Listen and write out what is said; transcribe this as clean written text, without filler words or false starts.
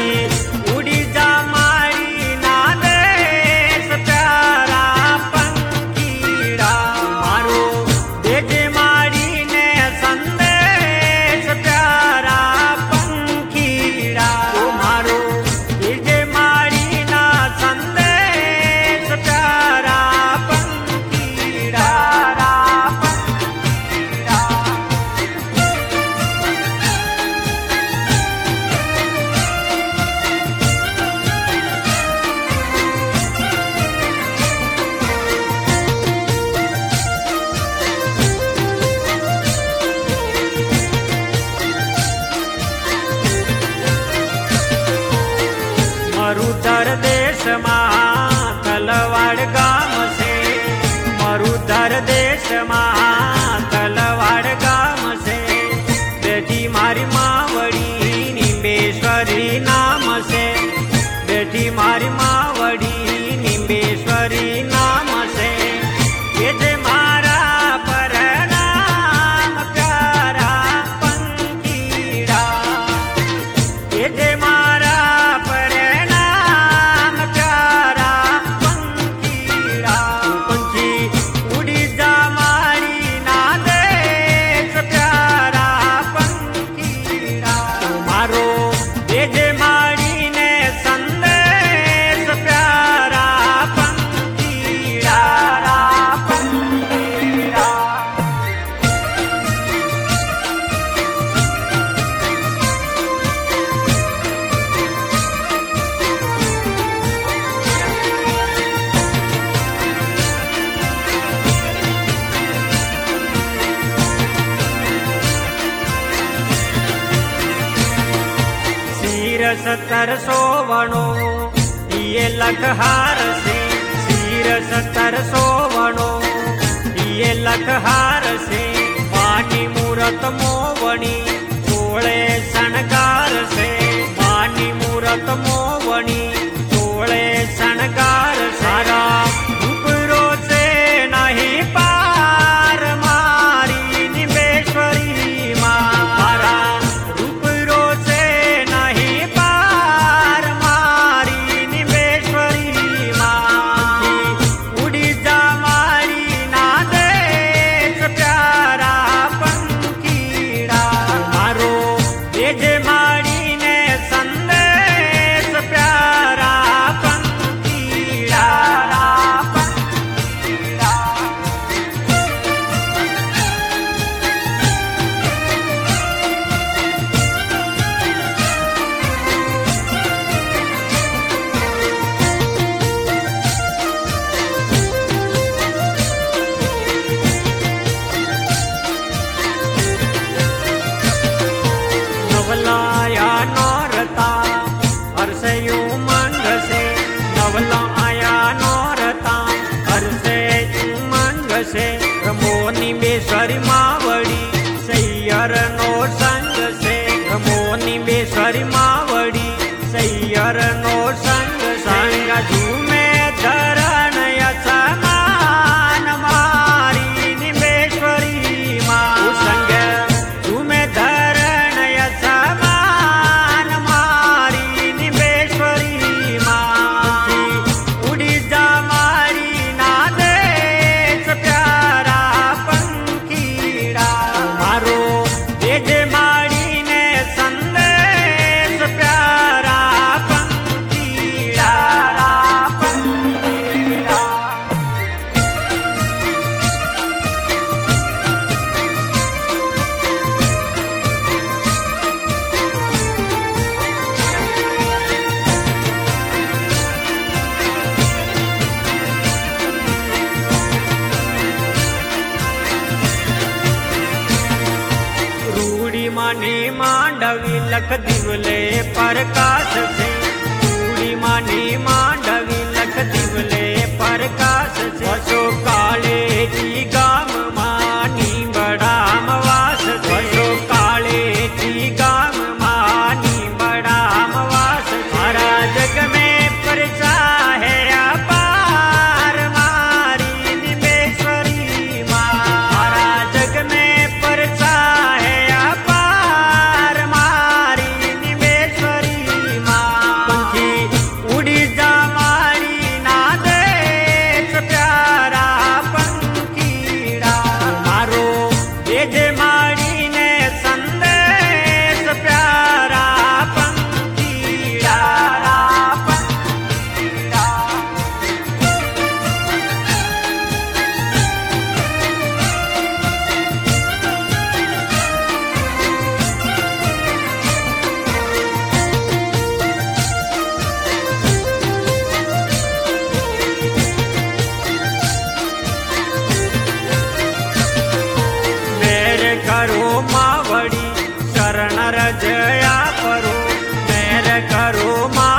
उड़ी जा मारी ना देश प्यारा पंखीड़ा मारो देजे मारी ने संदेश प्यारा पंखीड़ा मारो देजे मारी ना संदेश प्यारा पंखीड़ा मरुधर देश में तलवाड़ गाम से मरुधर देश में तलवाड़ गाम से बेटी मारी मावड़ी निम्बेश्वरी नाम से बेटी मारी मावड़ी निम्बेश्वरी नाम से ये जे मारा पर नाम प्यारा पंखीड़ा ये जे मारा सत्तर सोवणो ये लखहार से सिर सत्तर सोवणो ये लखहार से मानी मूरत मोवणी तोळे शणगार से मानी मूरत मोवणी तोळे शणगार सारा उपरो से नहीं पार मारी निम्बेश्वरी मारा उपरो से नहीं पार मारी निम्बेश्वरी उड़ी जा मारी ना देश प्यारा पंखीड़ा मारो देजे मारी ने संदेश प्यारा पंखीड़ा नवलाया नौरता हर्षयु मंग से नवलाया नौरता हर्षयु मंग से रमोनी बेश्वरी मावड़ी सैयर नो संग से रमोनी बेश्वरी मावड़ी सैयर नो संग संग झूमे धरण समान मारी निम्बेश्वरी माँ संग झूमे धरण समान मारी निम्बेश्वरी माँ उड़ी जा मारी ना देश प्यारा पंखीड़ा मारो देजे मारी ने संदेश प्यारा पंखीड़ा रूड़ी मानी मांडवी लख दिवले प्रकाश से रूड़ी मानी मांडवी लख दिवले प्रकाश से वसो काले जी गाम मानी बड़ा मवास वसो काले जी गाम मानी बड़ा मवास सारा जग में प्रचा है अपार मारी निम्बेश्वरी माँ सारा जग में प्रचा है अपार मारी निम्बेश्वरी माँ કરો માં